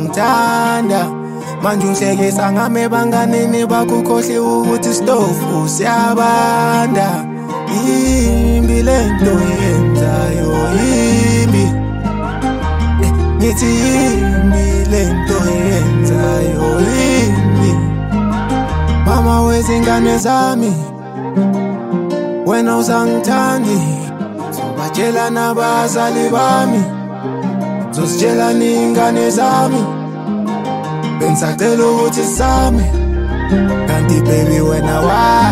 uyangithanda manje ungihlekisa ngame banganini bakukhohle ukuthi stofu siyabanda imbi lento yenzayo imbi ngithi imbi lento yenzayo imbi mama wezingane zami wena uzangithandi sobatshela nabazali bami zositshela ningane zami bensacela ukuthi sami kanti baby wena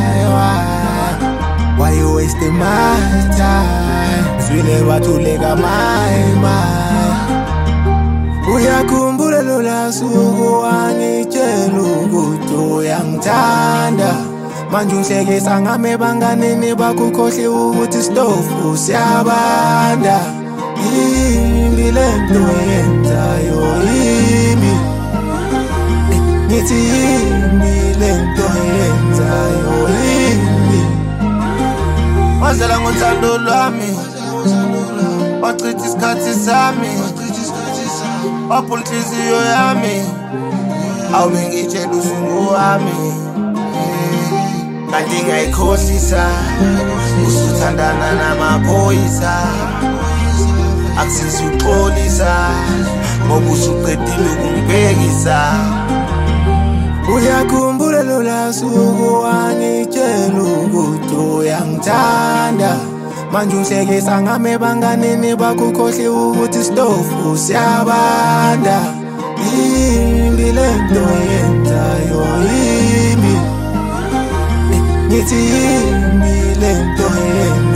why you wasting my time zwile bathuleka my uyakhumbula lola suku wangitshela ukuthi uyangithanda manje ungihlekisa ngame banganini bakukhohle ukuthi stofu siyabanda imbi lento yenzayo imbi ngithi imbi lento yenzayo imbi wazela ngothando lwami wachitha isikhathi sami waphula inhliziyo yami awubengitshela usuku wami kanti ngayikhohlisa usuthandana namaphoyisa akusizi uxolisa ngoba usuqedile ukungibhekisa uyakhumbula lola suku wangitshela ukuthi uyangithanda manje ungihlekisa ngame banganini bakukhohle ukuthi stofu siyabanda imbi lento yenzayo imbi ngithi imbi lento yenzayo